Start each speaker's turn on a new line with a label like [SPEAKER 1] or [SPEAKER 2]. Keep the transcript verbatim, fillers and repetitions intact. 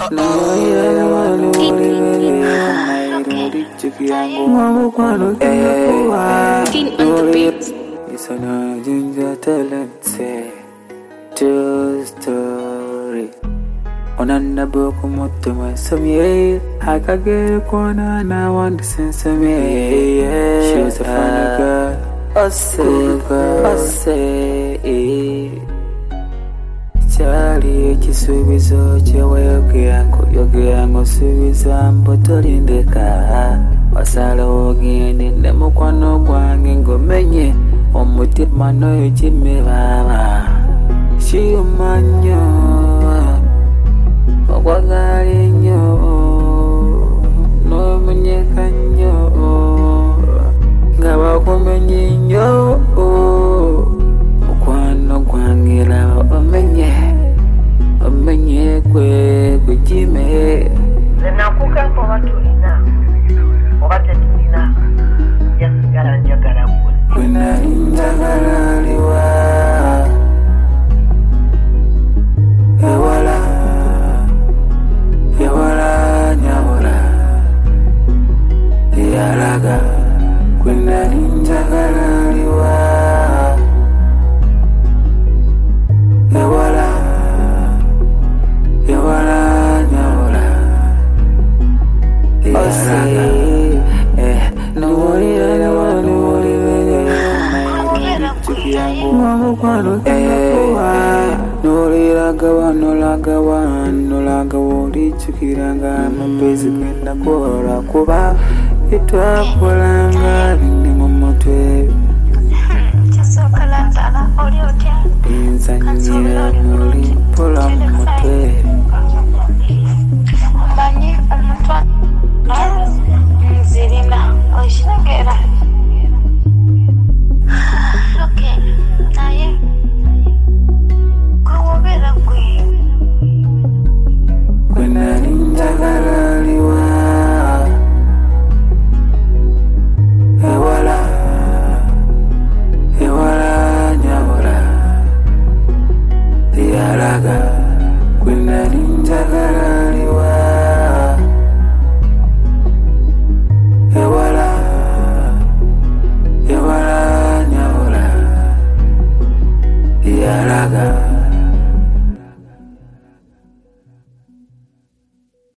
[SPEAKER 1] True story. Onanda boku moto masami hakage kona na wanda sensami. She was a funny girl, cool girl, Charlie chisubizo chewa yoke yangu yoke yangu subiza mbotolindeka wasala ogende nemukwano gwange ngomenye omutima noyo chimebaba Shiumanyo Ogwagali nyo No munyeka nyo Ngawa kumenye nyo Mukwano gwangira omenye Omenye kwe kujime
[SPEAKER 2] Zenakuka kwa watu ina Wate tulina Yasigara njagara mwe
[SPEAKER 1] Kwena njagara liwa Yawala, yawala, nyawala, yalaga, kwenda ninjagala liwa. Yawala, yawala, nyawala, yalaga, eh, nuwolira nawa nuwolira Mwamu kwano eh, nolira gawa nolaga wa nolaga woli chukiranga mapezi kwenda kola kuba itwakolanga bindi mu mutwe
[SPEAKER 3] Chasokalantala oli otya
[SPEAKER 1] Inzanyira noli pola mu mutwe